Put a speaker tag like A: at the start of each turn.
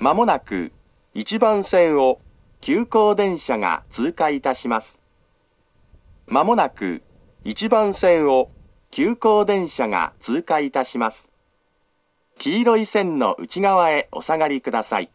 A: まもなく1番線を急行電車が通過いたします。まもなく1番線を急行電車が通過いたします。黄色い線の内側へお下がりください。